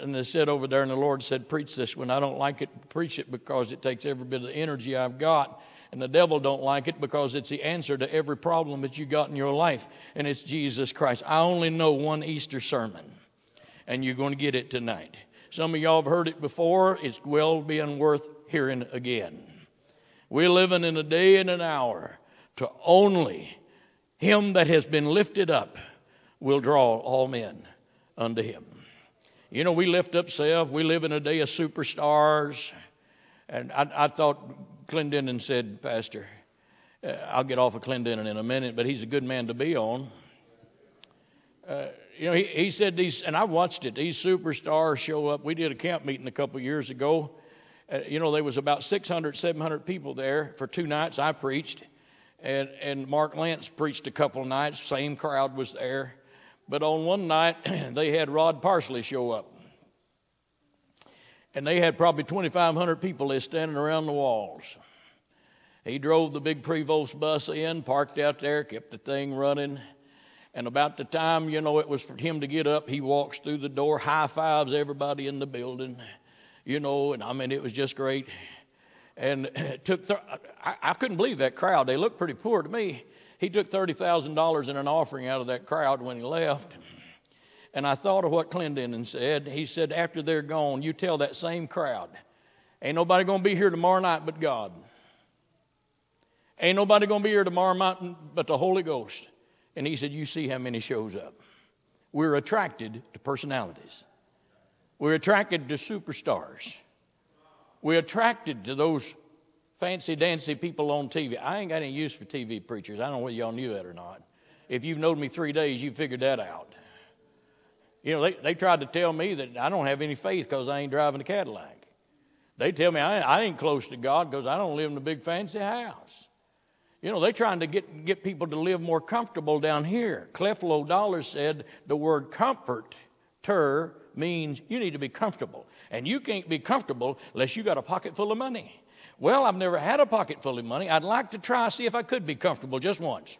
and they said over there, and the Lord said, preach this one. I don't like it, preach it because it takes every bit of the energy I've got. And the devil don't like it because it's the answer to every problem that you got in your life, and it's Jesus Christ. I only know one Easter sermon, and you're going to get it tonight. Some of y'all have heard it before. It's well being worth hearing again. We're living in a day and an hour to only him that has been lifted up will draw all men unto him. You know, we lift up self. We live in a day of superstars. And I thought Clendenin said, Pastor, I'll get off of Clendenin in a minute, but he's a good man to be on. You know, he said these, and I watched it, these superstars show up. We did a camp meeting a couple years ago. You know, there was about 600, 700 people there for 2 nights. I preached, and Mark Lance preached a couple of nights. Same crowd was there. But on one night, they had Rod Parsley show up. And they had probably 2,500 people there standing around the walls. He drove the big Prevost bus in, parked out there, kept the thing running. And about the time, you know, it was for him to get up, he walks through the door, high fives everybody in the building. You know, and I mean, it was just great. And it took, I couldn't believe that crowd. They looked pretty poor to me. He took $30,000 in an offering out of that crowd when he left. And I thought of what Clendenin said. He said, after they're gone, you tell that same crowd, ain't nobody going to be here tomorrow night but God. Ain't nobody going to be here tomorrow night but the Holy Ghost. And he said, you see how many shows up. We're attracted to personalities. We're attracted to superstars. We're attracted to those fancy-dancy people on TV. I ain't got any use for TV preachers. I don't know whether y'all knew that or not. If you've known me 3 days, you figured that out. You know, they tried to tell me that I don't have any faith because I ain't driving a Cadillac. They tell me I ain't close to God because I don't live in a big fancy house. You know, they're trying to get people to live more comfortable down here. Creflo Dollar said the word comforter means you need to be comfortable. And you can't be comfortable unless you got a pocket full of money. Well, I've never had a pocket full of money. I'd like to try, see if I could be comfortable just once.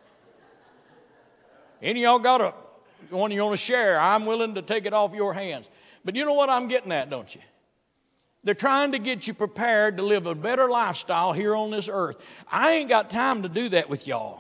Any of y'all got one you want to share? I'm willing to take it off your hands. But you know what I'm getting at, don't you? They're trying to get you prepared to live a better lifestyle here on this earth. I ain't got time to do that with y'all.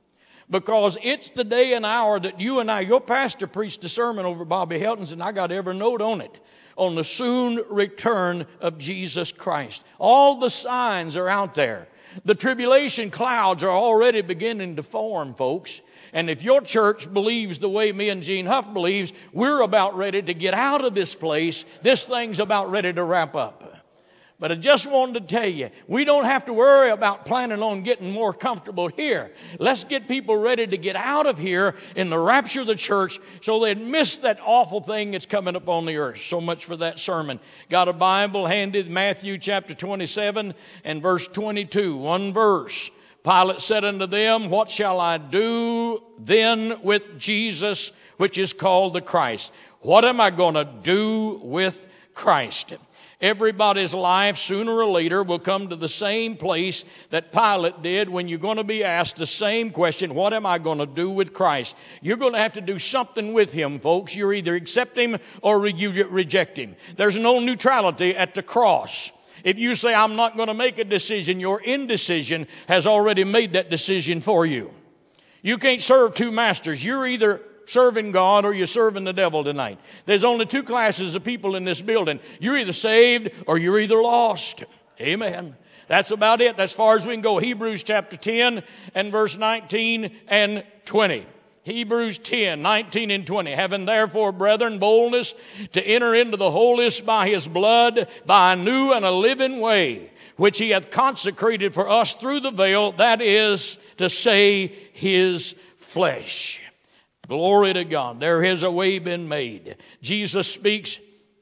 Because it's the day and hour that you and I, your pastor preached a sermon over Bobby Helton's, and I got every note on it, on the soon return of Jesus Christ. All the signs are out there. The tribulation clouds are already beginning to form, folks. And if your church believes the way me and Gene Huff believes, we're about ready to get out of this place. This thing's about ready to wrap up. But I just wanted to tell you, we don't have to worry about planning on getting more comfortable here. Let's get people ready to get out of here in the rapture of the church so they'd miss that awful thing that's coming up on the earth. So much for that sermon. Got a Bible handy, Matthew chapter 27 and verse 22. One verse. Pilate said unto them, what shall I do then with Jesus, which is called the Christ? What am I going to do with Christ? Everybody's life, sooner or later, will come to the same place that Pilate did when you're going to be asked the same question, what am I going to do with Christ? You're going to have to do something with him, folks. You either accept him or you reject him. There's no neutrality at the cross. If you say, I'm not going to make a decision, your indecision has already made that decision for you. You can't serve 2 masters. You're either serving God or you're serving the devil tonight. There's only 2 classes of people in this building. You're either saved or you're either lost. Amen. That's about it. As far as we can go. Hebrews chapter 10 and verse 19 and 20. Hebrews 10, 19 and 20. Having therefore, brethren, boldness to enter into the holiest by his blood, by a new and a living way, which he hath consecrated for us through the veil, that is to say, his flesh. Glory to God. There has a way been made. Jesus speaks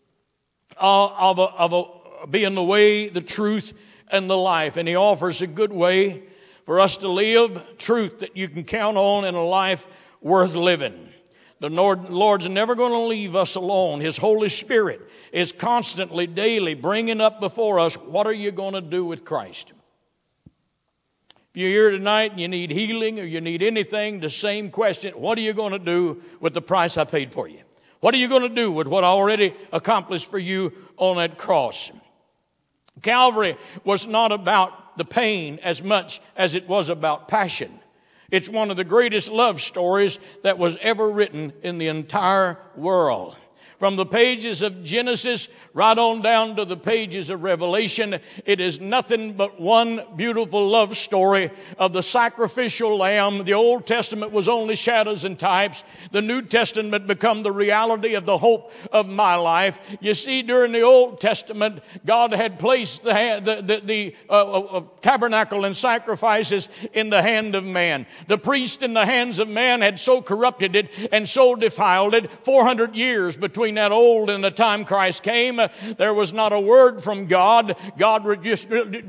of being the way, the truth, and the life. And he offers a good way for us to live, truth that you can count on in a life worth living. The Lord's never going to leave us alone. His Holy Spirit is constantly, daily bringing up before us, what are you going to do with Christ? If you're here tonight and you need healing or you need anything, the same question, what are you going to do with the price I paid for you? What are you going to do with what I already accomplished for you on that cross? Calvary was not about the pain as much as it was about passion. It's one of the greatest love stories that was ever written in the entire world. From the pages of Genesis right on down to the pages of Revelation, it is nothing but one beautiful love story of the sacrificial lamb. The Old Testament was only shadows and types. The New Testament become the reality of the hope of my life. You see, during the Old Testament, God had placed the tabernacle and sacrifices in the hand of man. The priest in the hands of man had so corrupted it and so defiled it. 400 years between that old and the time Christ came, there was not a word from God. God just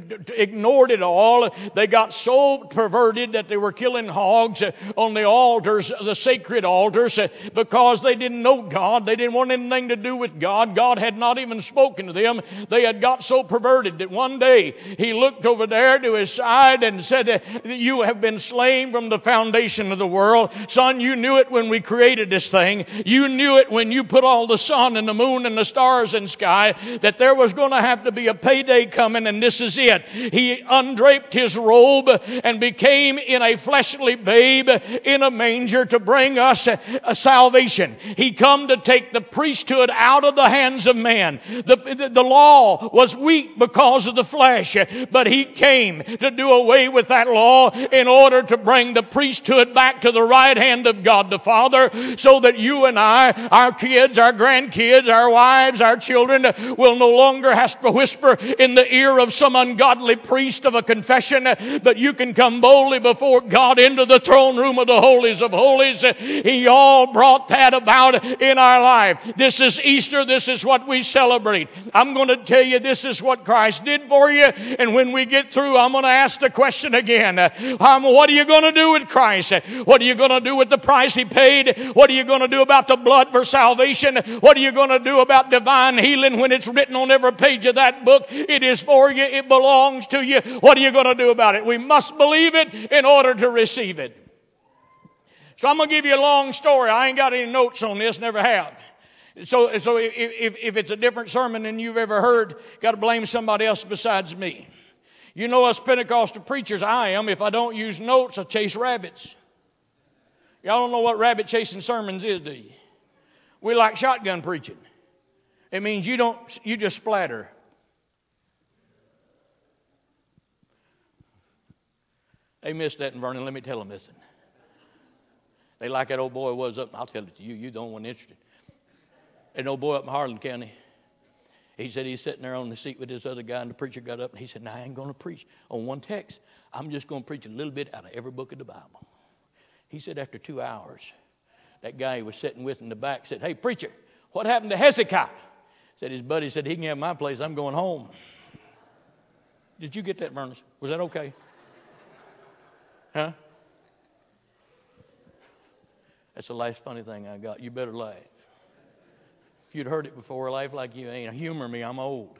ignored it all. They got so perverted that they were killing hogs on the altars, the sacred altars, because they didn't know God. They didn't want anything to do with God. God had not even spoken to them. They had got so perverted that one day He looked over there to His side and said, "You have been slain from the foundation of the world. Son, you knew it when we created this thing. You knew it when you put all the sun and the moon and the stars in sky, that there was going to have to be a payday coming, and this is it." He undraped His robe and became in a fleshly babe in a manger to bring us a salvation. He come to take the priesthood out of the hands of man. The law was weak because of the flesh, but He came to do away with that law in order to bring the priesthood back to the right hand of God the Father, so that you and I, our kids, our grandkids, our wives, our children will no longer have to whisper in the ear of some ungodly priest of a confession, but you can come boldly before God into the throne room of the holies of holies. He all brought that about in our life. This is Easter. This is what we celebrate. I'm going to tell you, this is what Christ did for you. And when we get through, I'm going to ask the question again. What are you going to do with Christ? What are you going to do with the price He paid? What are you going to do about the blood for salvation? What are you going to do about divine healing when it's written on every page of that book? It is for you. It belongs to you. What are you going to do about it? We must believe it in order to receive it. So I'm going to give you a long story. I ain't got any notes on this, never have. So if it's a different sermon than you've ever heard, got to blame somebody else besides me. You know us Pentecostal preachers, I am. If I don't use notes, I chase rabbits. Y'all don't know what rabbit chasing sermons is, do you? We like shotgun preaching. It means you just splatter. They missed that in Vernon. Let me tell them this. They like that old boy was up. I'll tell it to you. You're the only one interested. An old boy up in Harlan County. He said he's sitting there on the seat with this other guy, and the preacher got up and he said, "Now I ain't going to preach on one text. I'm just going to preach a little bit out of every book of the Bible." He said after 2 hours, that guy he was sitting with in the back said, "Hey, preacher, what happened to Hezekiah?" Said his buddy said, "He can have my place. I'm going home." Did you get that, Vernon? Was that okay? Huh? That's the last funny thing I got. You better laugh. If you'd heard it before, laugh like you ain't. Humor me, I'm old.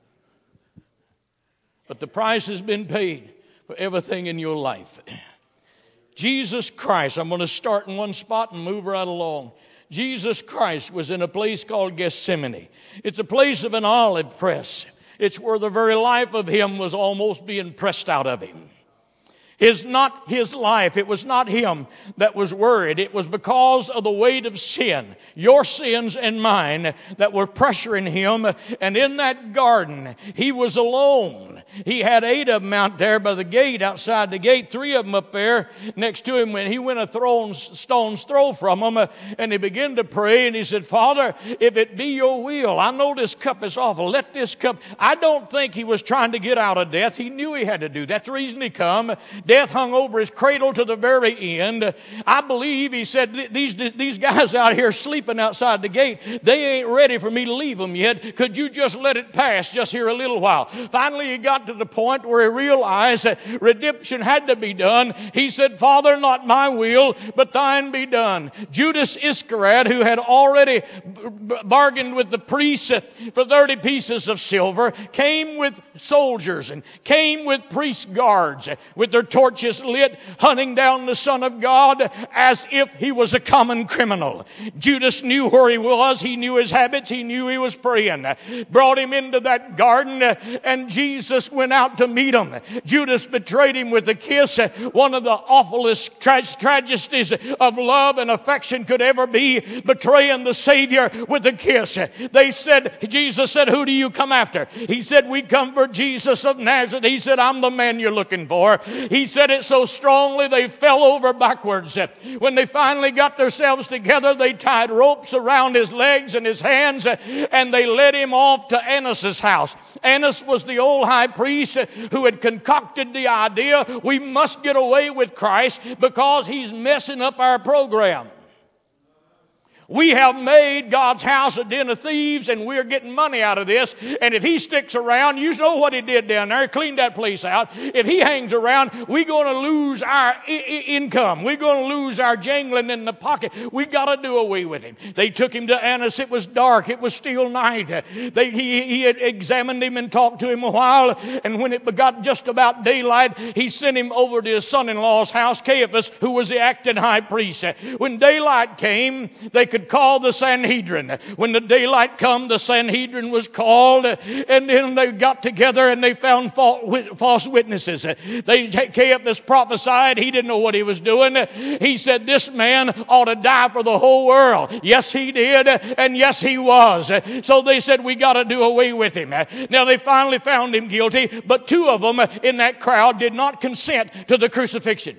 But the price has been paid for everything in your life. Jesus Christ, I'm going to start in one spot and move right along. Jesus Christ was in a place called Gethsemane. It's a place of an olive press. It's where the very life of Him was almost being pressed out of Him. It's not His life. It was not Him that was worried. It was because of the weight of sin, your sins and mine, that were pressuring Him. And in that garden, He was alone. He had 8 of them out there by the gate, outside the gate, 3 of them up there next to Him. When He went a stone's throw from them, and He began to pray, and He said, "Father, if it be your will, I know this cup is awful. Let this cup..." I don't think He was trying to get out of death. He knew He had to do. That's the reason He come. Death hung over His cradle to the very end. I believe He said, these guys out here sleeping outside the gate, they ain't ready for me to leave them yet. Could you just let it pass just here a little while? Finally, He got got to the point where he realized that redemption had to be done, he said, Father, not my will, but thine be done. Judas Iscariot, who had already bargained with the priests for 30 pieces of silver, came with soldiers and came with priest guards with their torches lit, hunting down the Son of God as if he was a common criminal. Judas knew where he was. He knew his habits. He knew he was praying. Brought him into that garden, and Jesus went out to meet him. Judas betrayed him with a kiss, one of the awfulest tragedies of love and affection could ever be, betraying the Savior with a kiss. Jesus said, who do you come after? He said, we come for Jesus of Nazareth. He said, I'm the man you're looking for. He said it so strongly they fell over backwards. When they finally got themselves together, they tied ropes around his legs and his hands, and they led him off to Annas' house. Annas was the old high priest who had concocted the idea, we must get away with Christ because he's messing up our program. We have made God's house a den of thieves, and we're getting money out of this. And if he sticks around, you know what he did down there. He cleaned that place out. If he hangs around, we're going to lose our income. We're going to lose our jangling in the pocket. We got to do away with him. They took him to Annas. It was dark. It was still night. He had examined him and talked to him a while. And when it got just about daylight, he sent him over to his son-in-law's house, Caiaphas, who was the acting high priest. When daylight came, they could call the Sanhedrin. When the daylight come, the Sanhedrin was called, and then they got together and they found false witnesses. Caiaphas prophesied. He didn't know what he was doing. He said, this man ought to die for the whole world. Yes, he did, and yes, he was. So they said, we got to do away with him. Now, they finally found him guilty, but two of them in that crowd did not consent to the crucifixion.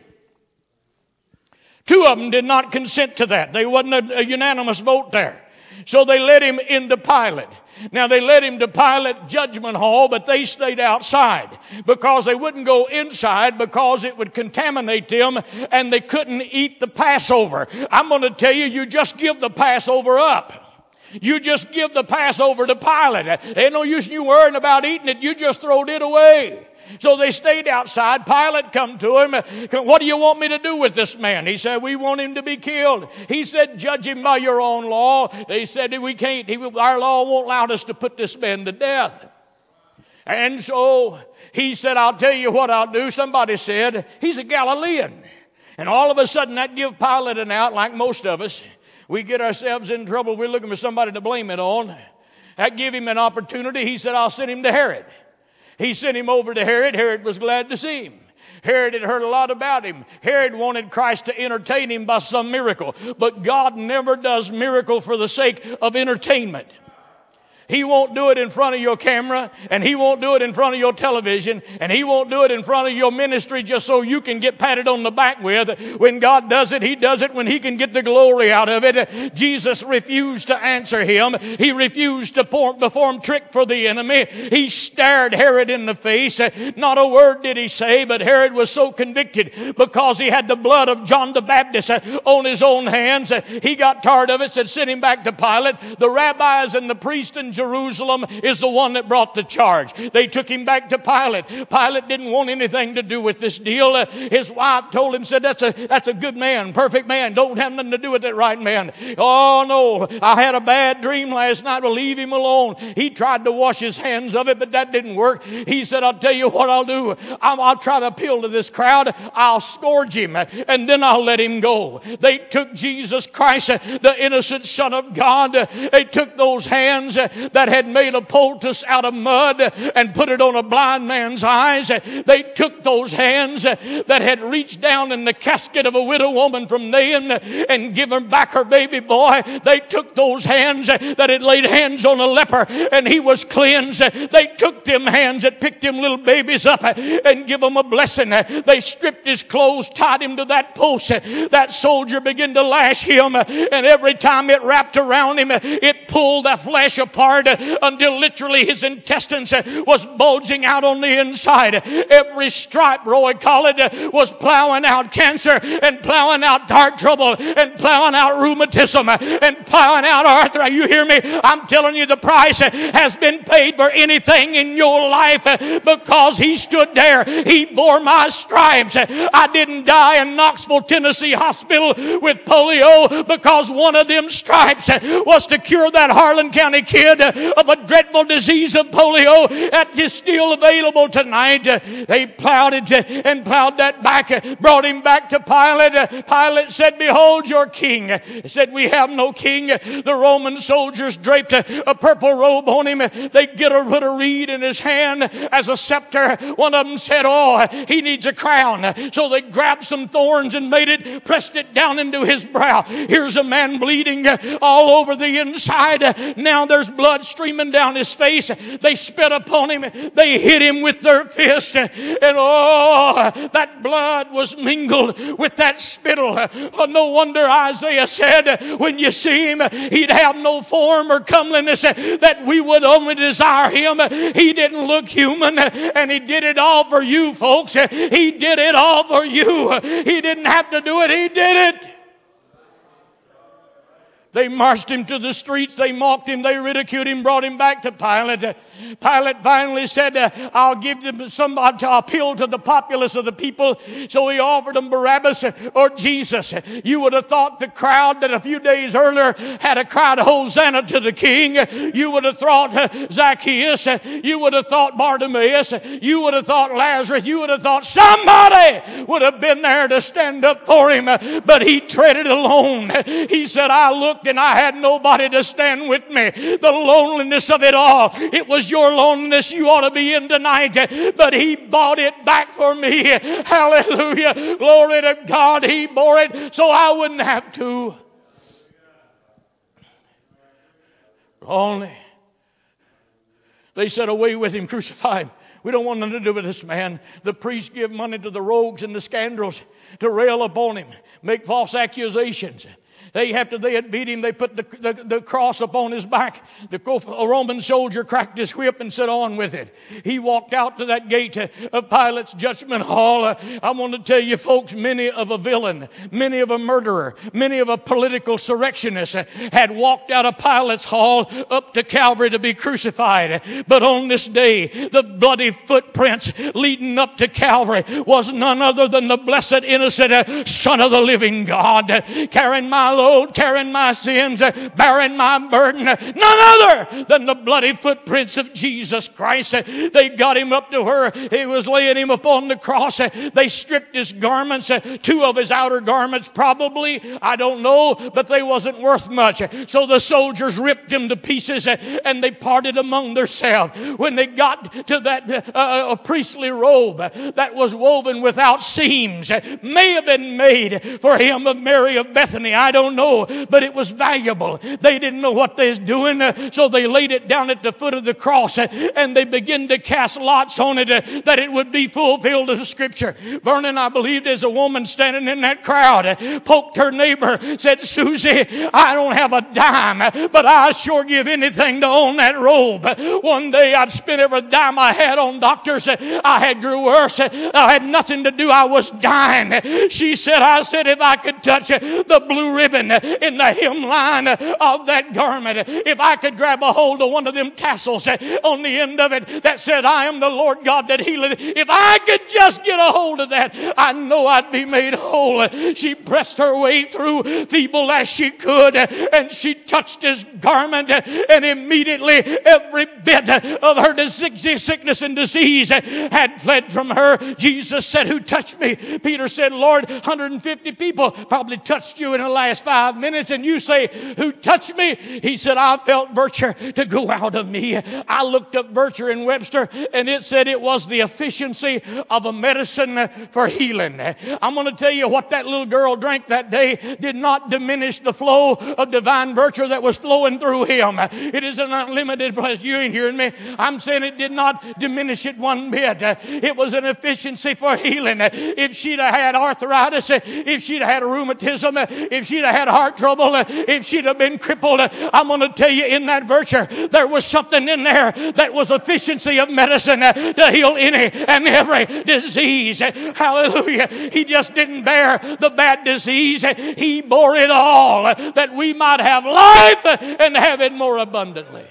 Two of them did not consent to that. There wasn't a unanimous vote there. So they led him into Pilate. Now, they led him to Pilate Judgment Hall, but they stayed outside because they wouldn't go inside because it would contaminate them and they couldn't eat the Passover. I'm going to tell you, you just give the Passover up. You just give the Passover to Pilate. Ain't no use you worrying about eating it. You just throwed it away. So they stayed outside. Pilate come to him. What do you want me to do with this man? He said, we want him to be killed. He said, judge him by your own law. They said, we can't. Our law won't allow us to put this man to death. And so he said, I'll tell you what I'll do. Somebody said, he's a Galilean. And all of a sudden that give Pilate an out, like most of us. We get ourselves in trouble. We're looking for somebody to blame it on. That give him an opportunity. He said, I'll send him to Herod. He sent him over to Herod. Herod was glad to see him. Herod had heard a lot about him. Herod wanted Christ to entertain him by some miracle. But God never does miracle for the sake of entertainment. He won't do it in front of your camera, and he won't do it in front of your television, and he won't do it in front of your ministry just so you can get patted on the back with. When God does it, he does it when he can get the glory out of it. Jesus refused to answer him. He refused to perform trick for the enemy. He stared Herod in the face. Not a word did he say, but Herod was so convicted because he had the blood of John the Baptist on his own hands. He got tired of it, said, send him back to Pilate. The rabbis and the priests and Jerusalem is the one that brought the charge. They took him back to Pilate. Pilate didn't want anything to do with this deal. His wife told him, said, that's a good man, perfect man. Don't have nothing to do with that right man. Oh, no, I had a bad dream last night. Well, leave him alone. He tried to wash his hands of it, but that didn't work. He said, I'll tell you what I'll do. I'll try to appeal to this crowd. I'll scourge him, and then I'll let him go. They took Jesus Christ, the innocent Son of God. They took those hands that had made a poultice out of mud and put it on a blind man's eyes. They took those hands that had reached down in the casket of a widow woman from Nain and given back her baby boy. They took those hands that had laid hands on a leper and he was cleansed. They took them hands that picked them little babies up and give them a blessing. They stripped his clothes, tied him to that post. That soldier began to lash him, and every time it wrapped around him, it pulled the flesh apart hard until literally his intestines was bulging out on the inside. Every stripe, Roy Collett, was plowing out cancer and plowing out heart trouble and plowing out rheumatism and plowing out arthritis. You hear me? I'm telling you, the price has been paid for anything in your life because he stood there. He bore my stripes. I didn't die in Knoxville, Tennessee hospital with polio because one of them stripes was to cure that Harlan County kid of a dreadful disease of polio that is still available tonight. They plowed it and plowed that back, brought him back to Pilate. Pilate said, "Behold your king." He said, "We have no king." The Roman soldiers draped a purple robe on him. They put a reed in his hand as a scepter. One of them said, "Oh, he needs a crown." So they grabbed some thorns and pressed it down into his brow. Here's a man bleeding all over the inside. Now there's blood streaming down his face. They spit upon him. They hit him with their fist. And oh, that blood was mingled with that spittle. Oh, no wonder Isaiah said, when you see him, he'd have no form or comeliness, that we would only desire him. He didn't look human, and he did it all for you, folks. He did it all for you. He didn't have to do it. He did it. They marched him to the streets. They mocked him. They ridiculed him, brought him back to Pilate. Pilate finally said, I'll give them somebody to appeal to the populace of the people. So he offered them Barabbas or Jesus. You would have thought the crowd that a few days earlier had a cried Hosanna to the King. You would have thought Zacchaeus. You would have thought Bartimaeus. You would have thought Lazarus. You would have thought somebody would have been there to stand up for him. But he treaded alone. He said, I looked and I had nobody to stand with me. The loneliness of it all. It was your loneliness you ought to be in tonight. But he bought it back for me. Hallelujah. Glory to God. He bore it so I wouldn't have to. Only. They said, away with him, crucify him. We don't want nothing to do with this man. The priests give money to the rogues and the scoundrels to rail upon him, make false accusations. After they had beat him, they put the cross upon his back. The Roman soldier cracked his whip and said, on with it. He walked out to that gate of Pilate's judgment hall. I want to tell you, folks, many of a villain, many of a murderer, many of a political insurrectionist had walked out of Pilate's hall up to Calvary to be crucified. But on this day, the bloody footprints leading up to Calvary was none other than the blessed, innocent Son of the living God, carrying my load, carrying my sins, bearing my burden. None other than the bloody footprints of Jesus Christ. They got him up to where he was laying him upon the cross. They stripped his garments, two of his outer garments probably, I don't know, but they wasn't worth much. So the soldiers ripped him to pieces and they parted among themselves. When they got to that priestly robe that was woven without seams, may have been made for him of Mary of Bethany, I don't know, but it was valuable. They didn't know what they was doing, so they laid it down at the foot of the cross and they began to cast lots on it that it would be fulfilled in Scripture. Vernon, I believe there's a woman standing in that crowd, poked her neighbor, said, Susie, I don't have a dime, but I sure give anything to own that robe. One day I'd spent every dime I had on doctors. I had grew worse. I had nothing to do. I was dying. She said, I said, if I could touch the blue ribbon in the hemline of that garment, if I could grab a hold of one of them tassels on the end of it that said, I am the Lord God that healeth, if I could just get a hold of that, I know I'd be made whole. She pressed her way through, feeble as she could, and she touched his garment, and immediately every bit of her sickness and disease had fled from her. Jesus said, who touched me? Peter said, Lord, 150 people probably touched you in the last 5 minutes, and you say, who touched me? He said, I felt virtue to go out of me. I looked up virtue in Webster, and it said it was the efficiency of a medicine for healing. I'm going to tell you what that little girl drank that day did not diminish the flow of divine virtue that was flowing through him. It is an unlimited place. You ain't hearing me. I'm saying it did not diminish it one bit. It was an efficiency for healing. If she'd have had arthritis, if she'd have had rheumatism, if she'd have have had heart trouble, if she'd have been crippled, I'm going to tell you in that virtue, there was something in there that was efficiency of medicine to heal any and every disease. Hallelujah. He just didn't bear the bad disease. He bore it all that we might have life and have it more abundantly.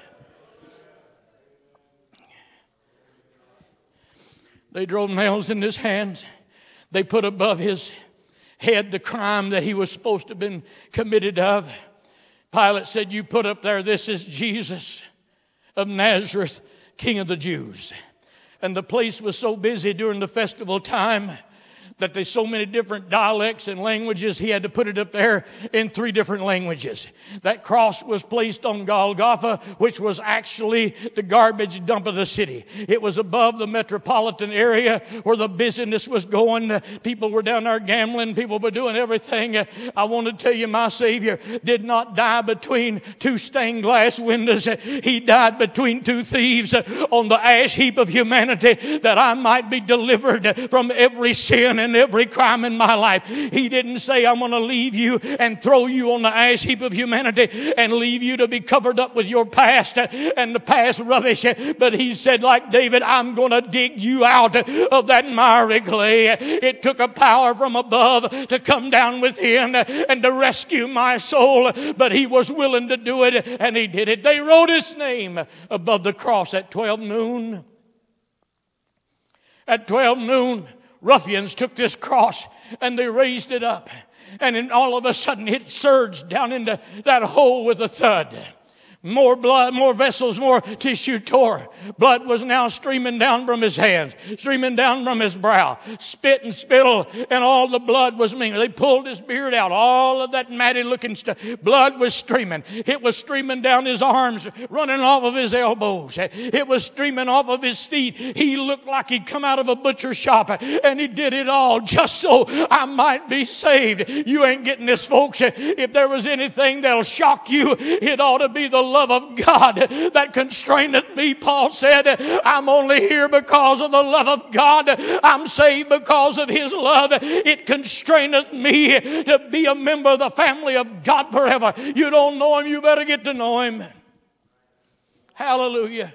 They drove nails in his hands. They put above his head the crime that he was supposed to have been committed of. Pilate said, you put up there, this is Jesus of Nazareth, King of the Jews. And the place was so busy during the festival time that there's so many different dialects and languages, he had to put it up there in 3 different languages. That cross was placed on Golgotha, which was actually the garbage dump of the city. It was above the metropolitan area where the business was going. People were down there gambling. People were doing everything. I want to tell you, my Savior did not die between 2 stained glass windows. He died between 2 thieves on the ash heap of humanity, that I might be delivered from every sin and every crime in my life. He didn't say, I'm going to leave you and throw you on the ash heap of humanity and leave you to be covered up with your past and the past rubbish. But he said, like David, I'm going to dig you out of that miry clay. It took a power from above to come down within and to rescue my soul. But he was willing to do it, and he did it. They wrote his name above the cross at 12 noon. At 12 noon, ruffians took this cross and they raised it up. And then all of a sudden it surged down into that hole with a thud. More blood, more vessels, more tissue tore. Blood was now streaming down from his hands, streaming down from his brow. Spit and spittle, and all the blood was mingled. They pulled his beard out, all of that matty looking stuff. Blood was streaming. It was streaming down his arms, running off of his elbows. It was streaming off of his feet. He looked like he'd come out of a butcher shop, and he did it all just so I might be saved. You ain't getting this, folks. If there was anything that'll shock you, it ought to be the love of God that constraineth me. Paul said, I'm only here because of the love of God. I'm saved because of his love. It constraineth me to be a member of the family of God forever. You don't know him, you better get to know him. Hallelujah.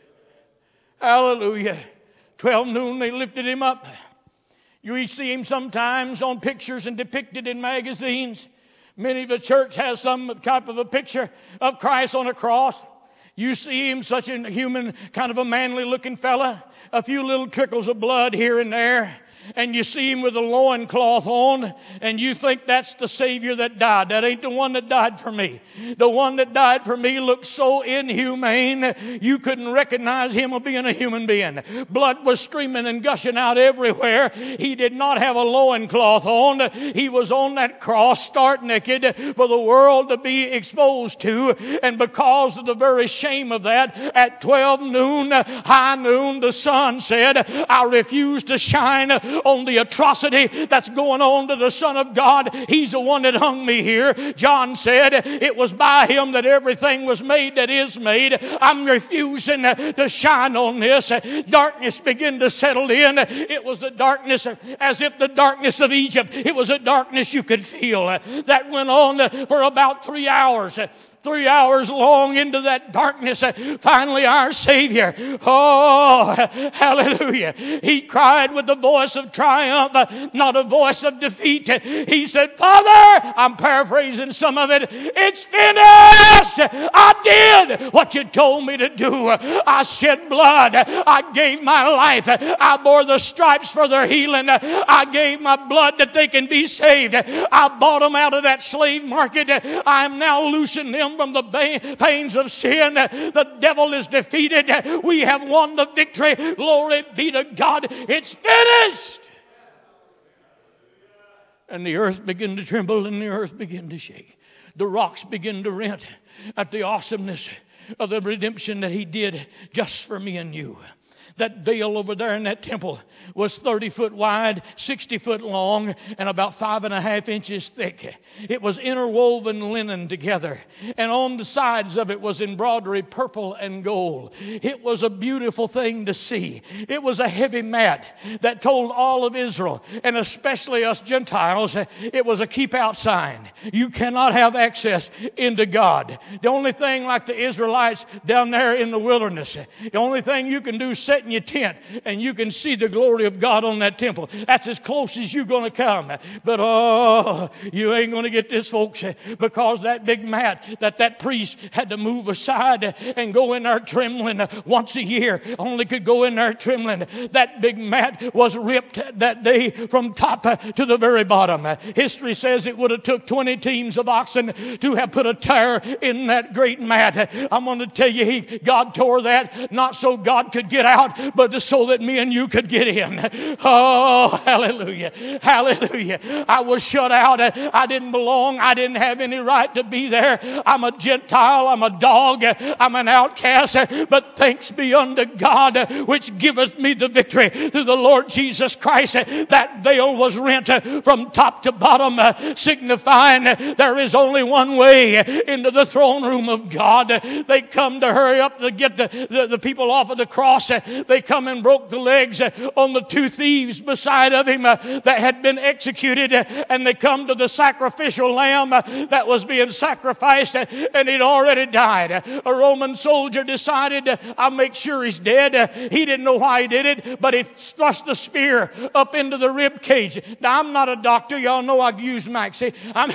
Hallelujah. 12 noon, they lifted him up. You see him sometimes on pictures and depicted in magazines. Many of the church has some type of a picture of Christ on a cross. You see him, such a human, kind of a manly looking fella. A few little trickles of blood here and there. And you see him with a loincloth on, and you think that's the Savior that died. That ain't the one that died for me. The one that died for me looked so inhumane, you couldn't recognize him as being a human being. Blood was streaming and gushing out everywhere. He did not have a loincloth on. He was on that cross, stark naked, for the world to be exposed to. And because of the very shame of that, at 12 noon, high noon, the sun said, I refuse to shine on the atrocity that's going on to the Son of God. He's the one that hung me here. John said it was by him that everything was made that is made. I'm refusing to shine on this. Darkness began to settle in. It was a darkness as if the darkness of Egypt. It was a darkness you could feel. That went on for about 3 hours. 3 hours long into that darkness, finally our Savior, oh, hallelujah, he cried with the voice of triumph, not a voice of defeat. He said, Father, I'm paraphrasing some of it, it's finished. I did what you told me to do. I shed blood. I gave my life. I bore the stripes for their healing. I gave my blood that they can be saved. I bought them out of that slave market. I am now loosing them from the pains of sin. The devil is defeated. We have won the victory. Glory be to God. It's finished. And the earth began to tremble and the earth began to shake. The rocks began to rent at the awesomeness of the redemption that he did just for me and you. That veil over there in that temple was 30 foot wide, 60 foot long, and about 5.5 inches thick. It was interwoven linen together. And on the sides of it was embroidery purple and gold. It was a beautiful thing to see. It was a heavy mat that told all of Israel, and especially us Gentiles, it was a keep out sign. You cannot have access into God. The only thing like the Israelites down there in the wilderness, the only thing you can do is sit in your tent and you can see the glory of God on that temple. That's as close as you're going to come. But oh, you ain't going to get this, folks, because that big mat that priest had to move aside and go in there trembling once a year, only could go in there trembling. That big mat was ripped that day from top to the very bottom. History says it would have took 20 teams of oxen to have put a tear in that great mat. I'm going to tell you, God tore that not so God could get out, but so that me and you could get in. Oh, hallelujah. Hallelujah. I was shut out. I didn't belong. I didn't have any right to be there. I'm a Gentile. I'm a dog. I'm an outcast. But thanks be unto God, which giveth me the victory through the Lord Jesus Christ. That veil was rent from top to bottom, signifying there is only one way into the throne room of God. They come to hurry up to get the people off of the cross. They come and broke the legs on the 2 thieves beside of him that had been executed, and they come to the sacrificial lamb that was being sacrificed, and he'd already died. A Roman soldier decided, I'll make sure he's dead. He didn't know why he did it, but he thrust the spear up into the rib cage. Now, I'm not a doctor. Y'all know I use Maxie.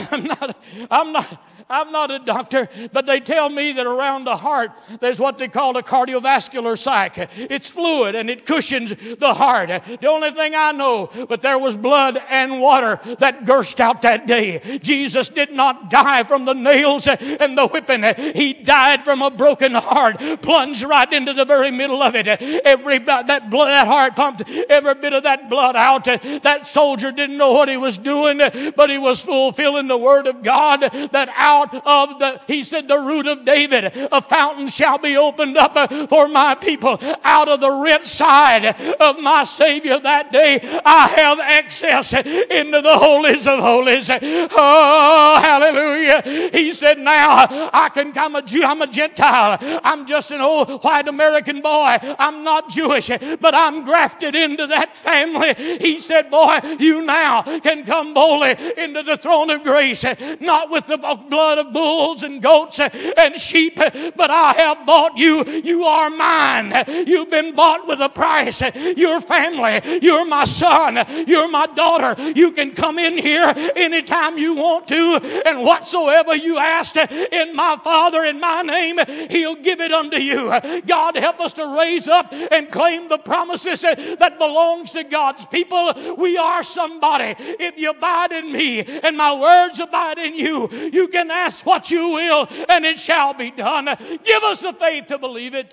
I'm not a doctor, but they tell me that around the heart, there's what they call a cardiovascular sac. It's fluid and it cushions the heart. The only thing I know, but there was blood and water that gushed out that day. Jesus did not die from the nails and the whipping. He died from a broken heart, plunged right into the very middle of it. That heart pumped every bit of that blood out. That soldier didn't know what he was doing, but he was fulfilling the word of God that out of he said, the root of David, a fountain shall be opened up for my people. Out of the rent side of my Savior that day, I have access into the holies of holies. Oh, hallelujah. He said, now I can come a Jew, I'm a Gentile. I'm just an old white American boy. I'm not Jewish, but I'm grafted into that family. He said, boy, you now can come boldly into the throne of grace, not with the blood of bulls and goats and sheep, but I have bought you. You are mine. You've been bought with a price. You're family. You're my son. You're my daughter. You can come in here anytime you want to, and whatsoever you ask in my Father in my name, He'll give it unto you. God, help us to raise up and claim the promises that belongs to God's people. We are somebody. If you abide in me and my words abide in you, you can ask what you will and it shall be done. Give us the faith to believe it.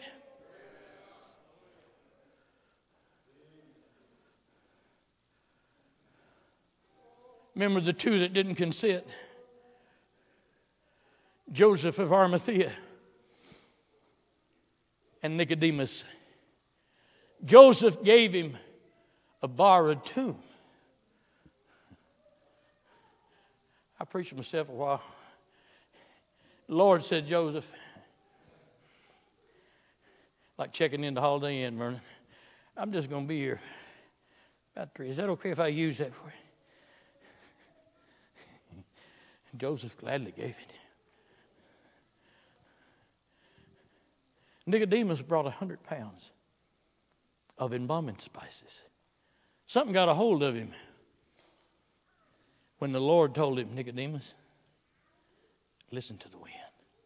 Remember the 2 that didn't consent? Joseph of Arimathea and Nicodemus. Joseph gave him a borrowed tomb. I preached to myself a while. The Lord said, Joseph, like checking in the Holiday Inn, Vernon, I'm just going to be here about 3. Is that okay if I use that for you? Joseph gladly gave it. Nicodemus brought 100 pounds of embalming spices. Something got a hold of him when the Lord told him, Nicodemus, listen to the wind.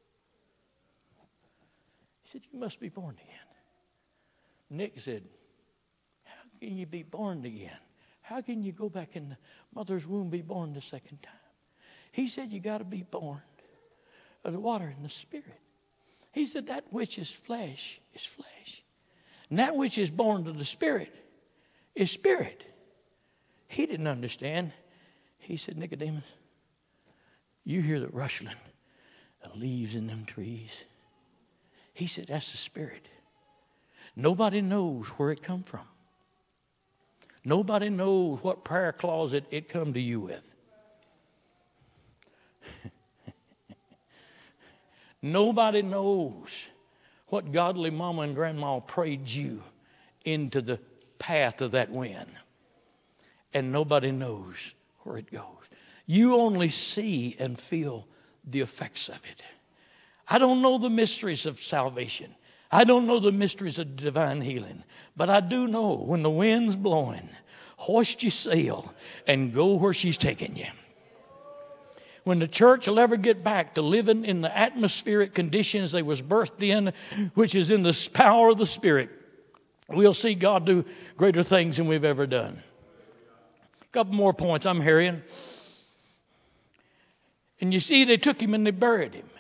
He said, you must be born again. Nick said, how can you be born again? How can you go back in the mother's womb and be born the second time? He said, you got to be born of the water and the Spirit. He said, that which is flesh is flesh. And that which is born of the Spirit is spirit. He didn't understand. He said, Nicodemus, you hear the rustling of leaves in them trees. He said, that's the Spirit. Nobody knows where it come from. Nobody knows what prayer closet it come to you with. Nobody knows what godly mama and grandma prayed you into the path of that wind. And nobody knows where it goes. You only see and feel the effects of it. I don't know the mysteries of salvation. I don't know the mysteries of divine healing. But I do know when the wind's blowing, hoist your sail and go where she's taking you. When the church will ever get back to living in the atmospheric conditions they was birthed in, which is in the power of the Spirit, we'll see God do greater things than we've ever done. A couple more points. I'm hurrying. And you see, they took him and they buried him.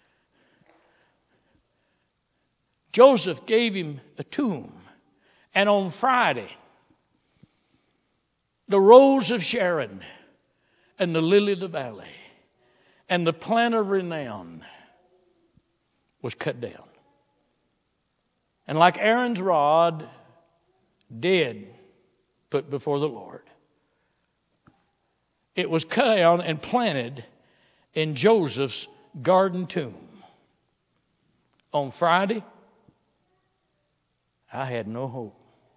Joseph gave him a tomb. And on Friday, the rose of Sharon and the lily of the valley and the plant of renown was cut down. And like Aaron's rod, dead, put before the Lord. It was cut down and planted in Joseph's garden tomb. On Friday, I had no hope.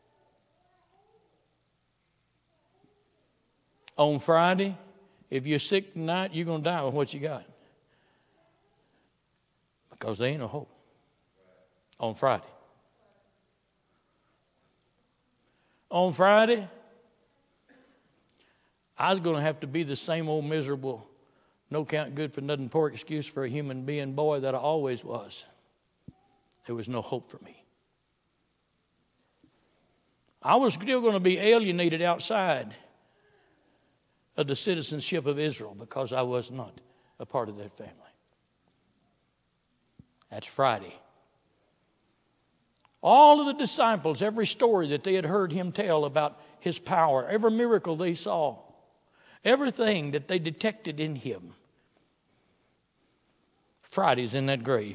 On Friday, if you're sick tonight, you're going to die with what you got. Because there ain't no hope. On Friday. On Friday, I was going to have to be the same old miserable, no count good for nothing, poor excuse for a human being boy that I always was. There was no hope for me. I was still going to be alienated outside of the citizenship of Israel because I was not a part of that family. That's Friday. All of the disciples, every story that they had heard him tell about his power, every miracle they saw, everything that they detected in him, Friday's in that grave.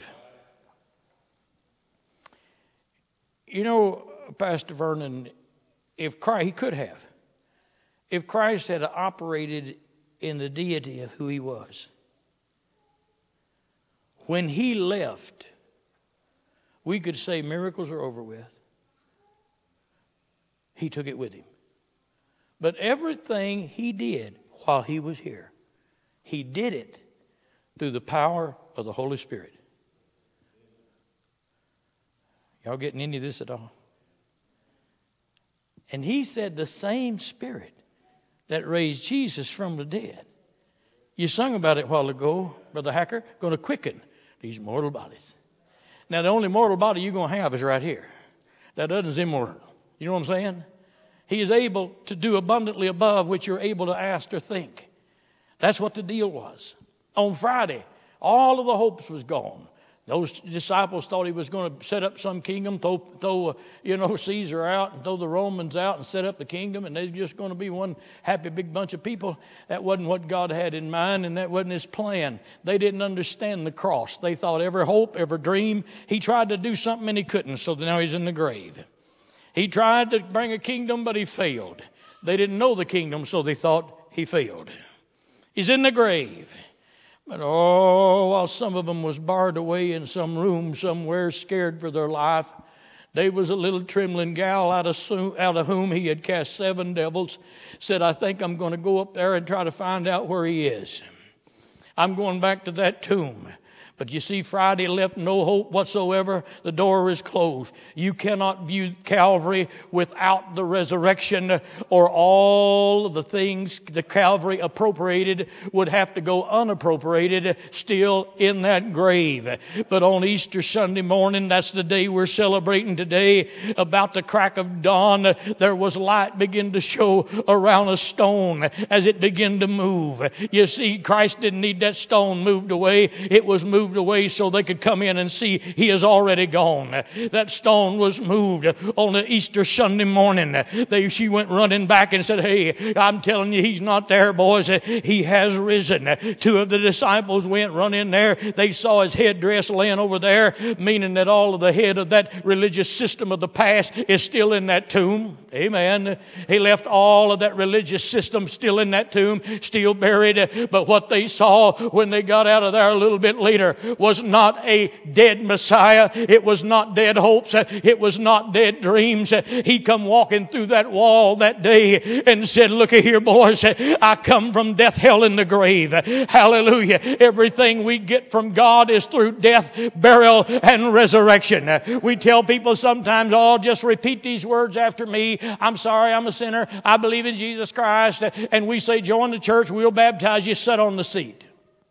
You know, Pastor Vernon, if Christ, he could have. If Christ had operated in the deity of who he was, when he left, we could say miracles are over with. He took it with him. But everything he did while he was here, he did it through the power of the Holy Spirit. Y'all getting any of this at all? And he said the same Spirit that raised Jesus from the dead. You sung about it a while ago, Brother Hacker, going to quicken these mortal bodies. Now, the only mortal body you're going to have is right here. That other is immortal. You know what I'm saying? He is able to do abundantly above which you're able to ask or think. That's what the deal was. On Friday, all of the hopes was gone. Those disciples thought he was going to set up some kingdom, throw Caesar out and throw the Romans out and set up the kingdom, and they're just going to be one happy big bunch of people. That wasn't what God had in mind, and that wasn't his plan. They didn't understand the cross. They thought every hope, every dream, he tried to do something and he couldn't, so now he's in the grave. He tried to bring a kingdom, but he failed. They didn't know the kingdom, so they thought he failed. He's in the grave. But while some of them was barred away in some room somewhere, scared for their life, there was a little trembling gal out of whom he had cast 7 devils, said, I think I'm going to go up there and try to find out where he is. I'm going back to that tomb. But you see, Friday left no hope whatsoever. The door is closed. You cannot view Calvary without the resurrection, or all of the things the Calvary appropriated would have to go unappropriated, still in that grave. But on Easter Sunday morning, that's the day we're celebrating today, about the crack of dawn, there was light begin to show around a stone as it began to move. You see, Christ didn't need that stone moved away. It was moved moved away so they could come in and see he is already gone. That stone was moved on the Easter Sunday morning. She went running back and said, hey, I'm telling you, he's not there, boys. He has risen. Two of the disciples went, run in there. They saw his headdress laying over there, meaning that all of the head of that religious system of the past is still in that tomb. Amen. He left all of that religious system still in that tomb, still buried. But what they saw when they got out of there a little bit later was not a dead Messiah. It was not dead hopes. It was not dead dreams. He come walking through that wall that day and said, look here, boys, I come from death, hell, and the grave. Hallelujah. Everything we get from God is through death, burial, and resurrection. We tell people sometimes, oh, just repeat these words after me. I'm sorry, I'm a sinner. I believe in Jesus Christ. And we say, join the church, we'll baptize you, sit on the seat.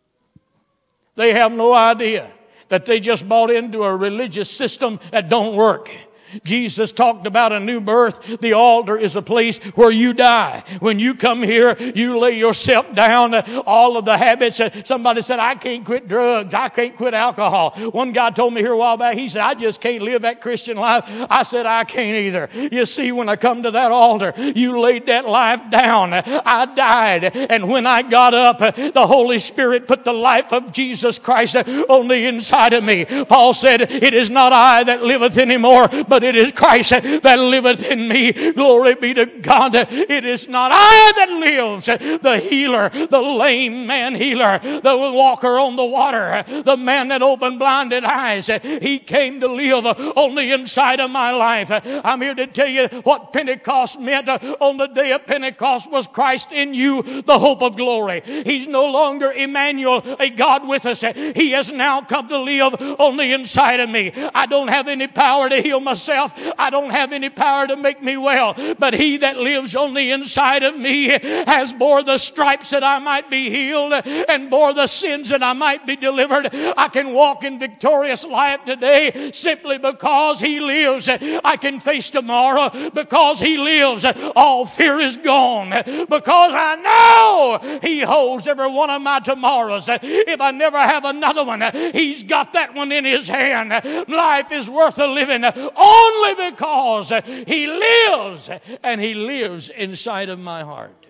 They have no idea that they just bought into a religious system that don't work. Jesus talked about a new birth. The altar is a place where you die. When you come here, you lay yourself down. All of the habits. Somebody said, I can't quit drugs. I can't quit alcohol. One guy told me here a while back, he said, I just can't live that Christian life. I said, I can't either. You see, when I come to that altar, you laid that life down. I died. And when I got up, the Holy Spirit put the life of Jesus Christ on the inside of me. Paul said, it is not I that liveth anymore, but it is Christ that liveth in me. Glory be to God. It is not I that lives, the healer, the lame man healer, the walker on the water, the man that opened blinded eyes. He came to live on the inside of my life. I'm here to tell you what Pentecost meant. On the day of Pentecost was Christ in you, the hope of glory. He's no longer Emmanuel, a God with us. He has now come to live on the inside of me. I don't have any power to heal myself. I don't have any power to make me well. But he that lives on the inside of me has bore the stripes that I might be healed and bore the sins that I might be delivered. I can walk in victorious life today simply because he lives. I can face tomorrow because he lives. All fear is gone because I know he holds every one of my tomorrows. If I never have another one, he's got that one in his hand. Life is worth a living only because he lives, and he lives inside of my heart.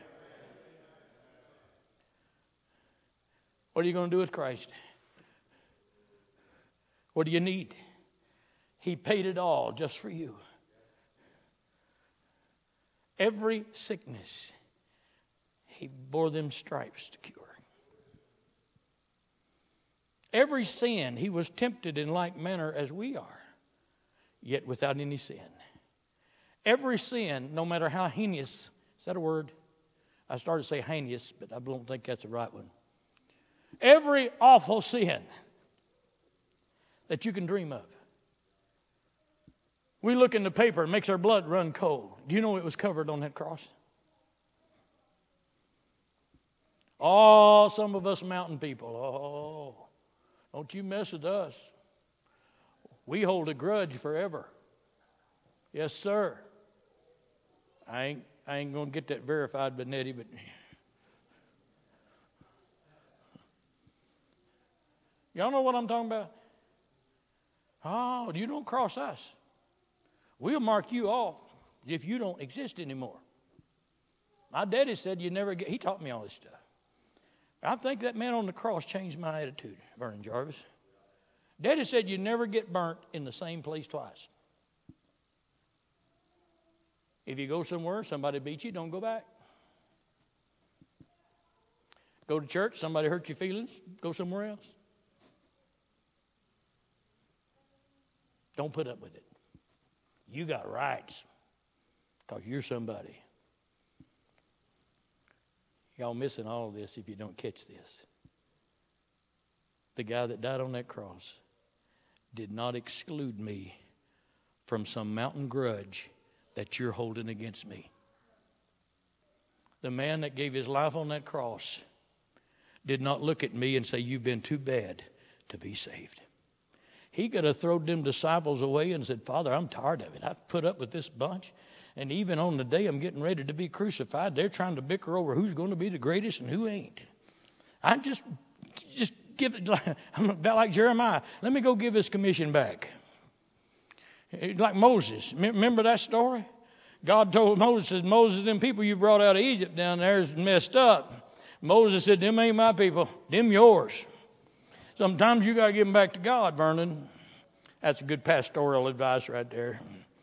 What are you going to do with Christ? What do you need? He paid it all just for you. Every sickness, he bore them stripes to cure. Every sin, he was tempted in like manner as we are, yet without any sin. Every sin, no matter how heinous, is that a word? I started to say heinous, but I don't think that's the right one. Every awful sin that you can dream of. We look in the paper, it makes our blood run cold. Do you know it was covered on that cross? Oh, some of us mountain people, oh, don't you mess with us. We hold a grudge forever. Yes, sir. I ain't going to get that verified by Nettie, but y'all know what I'm talking about? Oh, you don't cross us. We'll mark you off if you don't exist anymore. My daddy said you never get, he taught me all this stuff. I think that man on the cross changed my attitude, Vernon Jarvis. Daddy said you never get burnt in the same place twice. If you go somewhere, somebody beats you, don't go back. Go to church, somebody hurt your feelings, go somewhere else. Don't put up with it. You got rights because you're somebody. Y'all missing all of this if you don't catch this. The guy that died on that cross did not exclude me from some mountain grudge that you're holding against me. The man that gave his life on that cross did not look at me and say, you've been too bad to be saved. He could have thrown them disciples away and said, Father, I'm tired of it. I've put up with this bunch. And even on the day I'm getting ready to be crucified, they're trying to bicker over who's going to be the greatest and who ain't. I just give it, I'm about like Jeremiah. Let me go give his commission back. Like Moses. Remember that story? God told Moses, Moses, them people you brought out of Egypt down there is messed up. Moses said, them ain't my people. Them yours. Sometimes you got to give them back to God, Vernon. That's a good pastoral advice right there.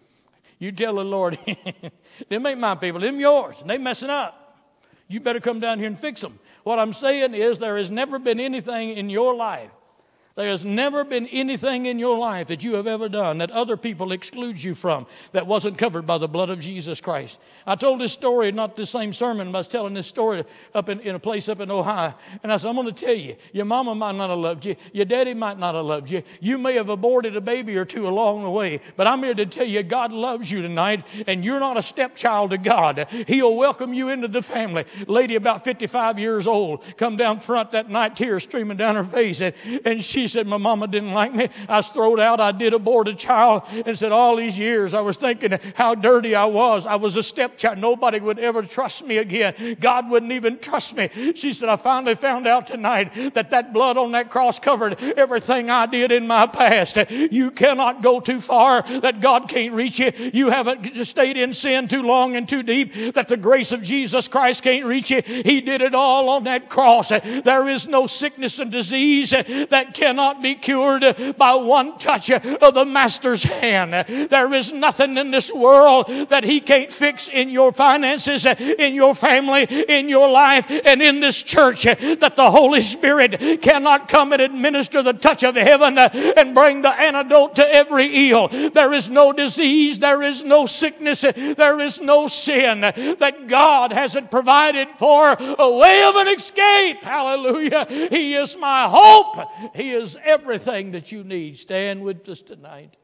You tell the Lord, them ain't my people. Them yours. And they messing up. You better come down here and fix them. What I'm saying is there has never been anything in your life. There has never been anything in your life that you have ever done that other people exclude you from that wasn't covered by the blood of Jesus Christ. I told this story, not the same sermon, but I was telling this story up in a place up in Ohio. And I said, I'm going to tell you, your mama might not have loved you. Your daddy might not have loved you. You may have aborted a baby or two along the way. But I'm here to tell you, God loves you tonight, and you're not a stepchild of God. He'll welcome you into the family. Lady about 55 years old come down front that night, tears streaming down her face. And she said, my mama didn't like me. I was thrown out. I did abort a child. And said, all these years I was thinking how dirty I was. I was a stepchild. Nobody would ever trust me again. God wouldn't even trust me. She said, I finally found out tonight that blood on that cross covered everything I did in my past. You cannot go too far that God can't reach you. You haven't just stayed in sin too long and too deep that the grace of Jesus Christ can't reach you. He did it all on that cross. There is no sickness and disease that cannot be cured by one touch of the Master's hand. There is nothing in this world that He can't fix in your finances, in your family, in your life, and in this church, that the Holy Spirit cannot come and administer the touch of heaven and bring the antidote to every ill. There is no disease, there is no sickness, there is no sin that God hasn't provided for a way of an escape. Hallelujah. He is my hope. He is everything that you need. Stand with us tonight.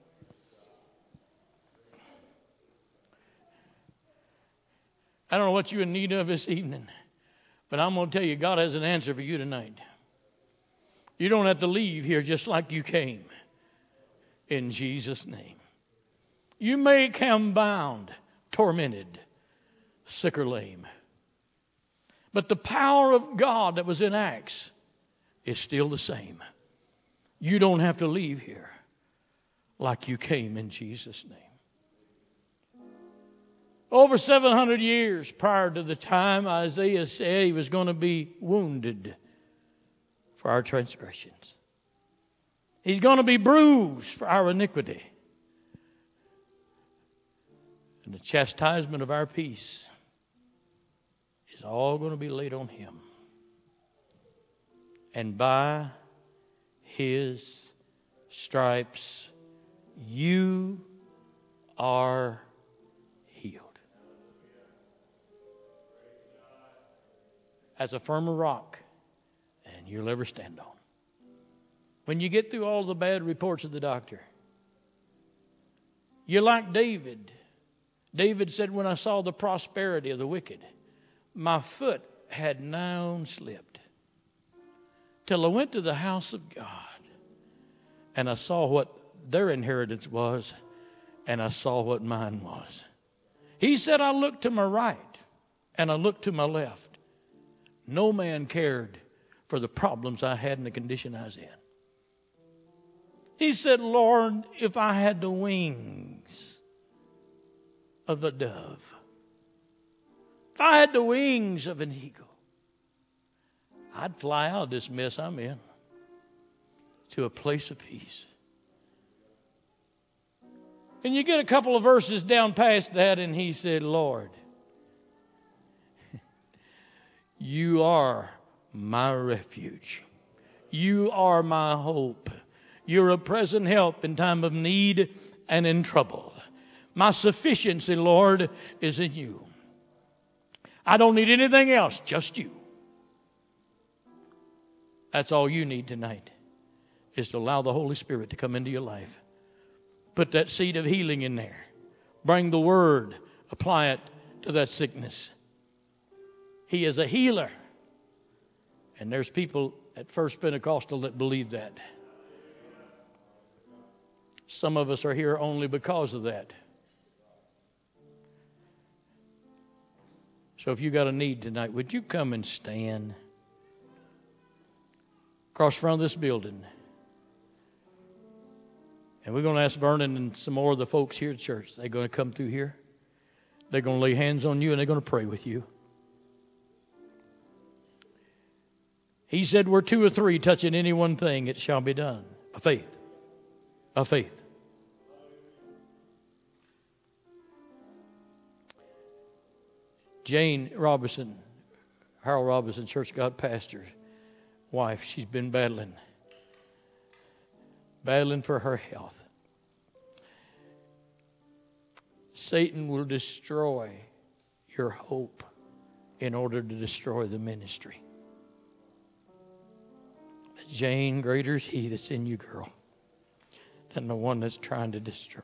I don't know what you're in need of this evening, but I'm going to tell you, God has an answer for you tonight. You don't have to leave here just like you came. In Jesus' name. You may come bound, tormented, sick or lame. But the power of God that was in Acts is still the same. You don't have to leave here like you came in Jesus' name. Over 700 years prior to the time Isaiah said He was going to be wounded for our transgressions. He's going to be bruised for our iniquity. And the chastisement of our peace is all going to be laid on Him. And by His stripes you are healed. As a firmer rock, and you'll ever stand on. When you get through all the bad reports of the doctor, you're like David. David said, when I saw the prosperity of the wicked, my foot had nigh slipped. Till I went to the house of God, and I saw what their inheritance was, and I saw what mine was. He said, I looked to my right, and I looked to my left. No man cared for the problems I had and the condition I was in. He said, Lord, if I had the wings of a dove, if I had the wings of an eagle, I'd fly out of this mess I'm in to a place of peace. And you get a couple of verses down past that, and he said, Lord, you are my refuge. You are my hope. You're a present help in time of need and in trouble. My sufficiency, Lord, is in you. I don't need anything else, just you. That's all you need tonight, is to allow the Holy Spirit to come into your life. Put that seed of healing in there. Bring the word. Apply it to that sickness. He is a healer. And there's people at First Pentecostal that believe that. Some of us are here only because of that. So if you got a need tonight, would you come and stand? across front of this building. And we're going to ask Vernon and some more of the folks here at church. They're going to come through here. They're going to lay hands on you and they're going to pray with you. He said, where 2 or 3 touching any one thing, it shall be done. A faith. A faith. Jane Robinson, Harold Robinson, Church of God pastor's wife, she's been battling for her health. Satan will destroy your hope in order to destroy the ministry. Jane, greater is he that's in you, girl, than the one that's trying to destroy